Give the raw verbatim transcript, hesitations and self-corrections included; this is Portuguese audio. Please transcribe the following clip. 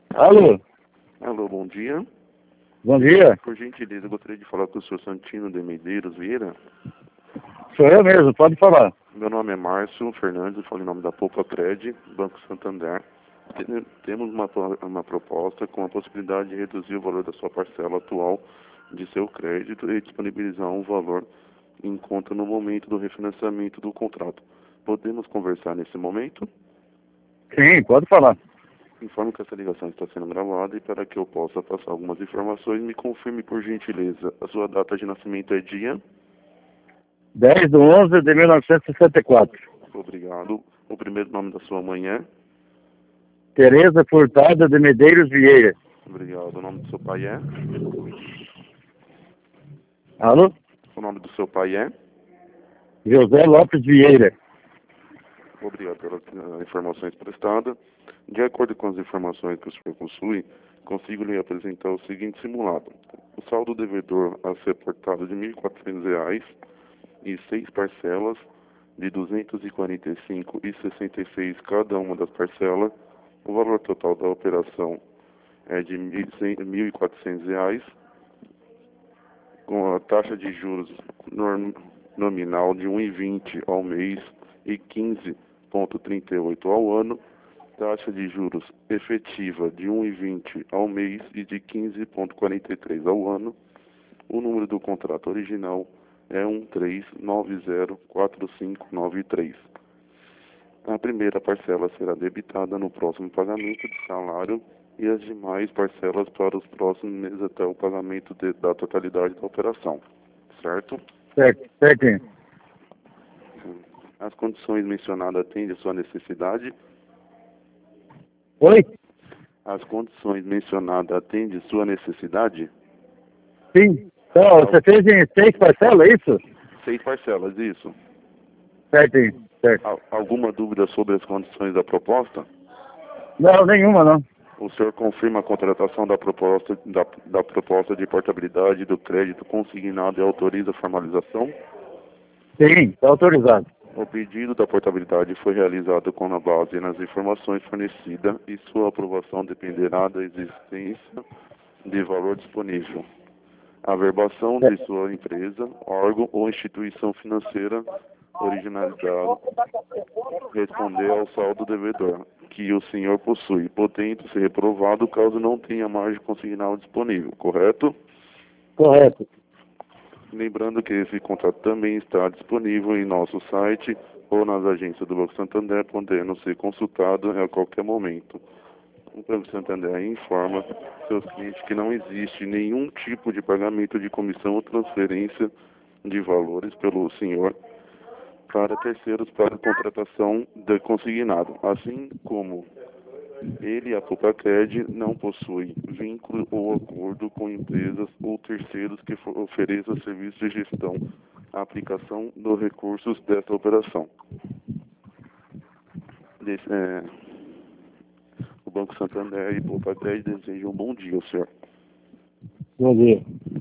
Alô, Alô, bom dia. bom dia. Por gentileza, eu gostaria de falar com o senhor Santino de Medeiros Vieira. Sou eu mesmo, pode falar. Meu nome é Márcio Fernandes, eu falo em nome da Poupa Cred, Banco Santander. Tem- Temos uma, pro- uma proposta com a possibilidade de reduzir o valor da sua parcela atual de seu crédito e disponibilizar um valor em conta no momento do refinanciamento do contrato. Podemos conversar nesse momento? Sim, pode falar. Informo que essa ligação está sendo gravada e para que eu possa passar algumas informações, me confirme por gentileza. A sua data de nascimento é dia? dez de onze de mil novecentos e sessenta e quatro. Obrigado. O primeiro nome da sua mãe é? Tereza Furtado de Medeiros Vieira. Obrigado. O nome do seu pai é? Alô? O nome do seu pai é? José Lopes Vieira. Obrigado pelas uh, informações prestadas. De acordo com as informações que o senhor possui, consigo lhe apresentar o seguinte simulado. O saldo devedor a ser portado de mil e quatrocentos reais e seis parcelas de duzentos e quarenta e cinco reais e sessenta e seis centavos cada uma das parcelas. O valor total da operação é de mil e quatrocentos reais, com a taxa de juros norm- nominal de um vírgula vinte ao mês e quinze vírgula trinta e oito ao ano, taxa de juros efetiva de um vírgula vinte ao mês e de quinze vírgula quarenta e três ao ano. O número do contrato original é um três nove zero quatro cinco nove três. A primeira parcela será debitada no próximo pagamento de salário e as demais parcelas para os próximos meses até o pagamento de- da totalidade da operação. Certo? Certo, certinho. As condições mencionadas atendem a sua necessidade? Oi? As condições mencionadas atendem sua necessidade? Sim. Então, você fez em seis parcelas, é isso? Seis parcelas, isso. Certinho, certo. Al- alguma dúvida sobre as condições da proposta? Não, nenhuma não. O senhor confirma a contratação da proposta, da, da proposta de portabilidade do crédito consignado e autoriza a formalização? Sim, está autorizado. O pedido da portabilidade foi realizado com a base nas informações fornecidas e sua aprovação dependerá da existência de valor disponível. A verbação de sua empresa, órgão ou instituição financeira originalidade responder ao saldo devedor que o senhor possui, podendo ser reprovado caso não tenha margem consignal disponível, correto? Correto. Lembrando que esse contrato também está disponível em nosso site ou nas agências do Banco Santander, podendo ser consultado a qualquer momento. O Banco Santander informa seus clientes que não existe nenhum tipo de pagamento de comissão ou transferência de valores pelo senhor para terceiros para contratação de consignado, assim como ele, a Copacred, não possui vínculo ou acordo com empresas ou terceiros que for- ofereçam serviços de gestão, a aplicação dos recursos desta operação. Desse, é, o Banco Santander e Copacred desejam um bom dia, senhor. Bom dia.